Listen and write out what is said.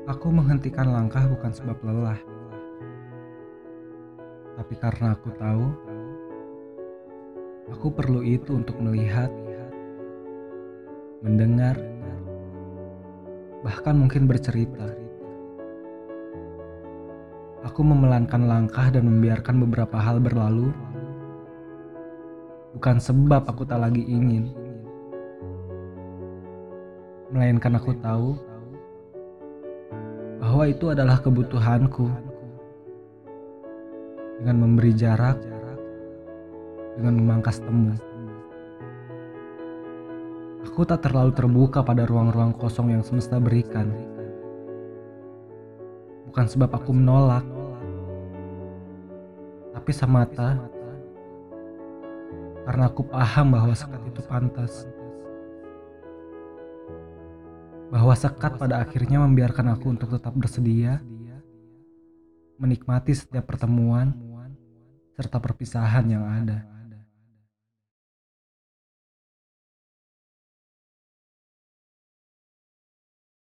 Aku menghentikan langkah bukan sebab lelah, tapi karena aku tahu aku perlu itu untuk melihat, mendengar, bahkan mungkin bercerita. Aku memelankan langkah dan membiarkan beberapa hal berlalu, bukan sebab aku tak lagi ingin, melainkan aku tahu bahwa itu adalah kebutuhanku. Dengan memberi jarak, dengan memangkas temu, aku tak terlalu terbuka pada ruang-ruang kosong yang semesta berikan. Bukan sebab aku menolak, tapi semata karena aku paham bahwa sekat itu pantas. Bahwa sekat pada akhirnya membiarkan aku untuk tetap bersedia, menikmati setiap pertemuan, serta perpisahan yang ada.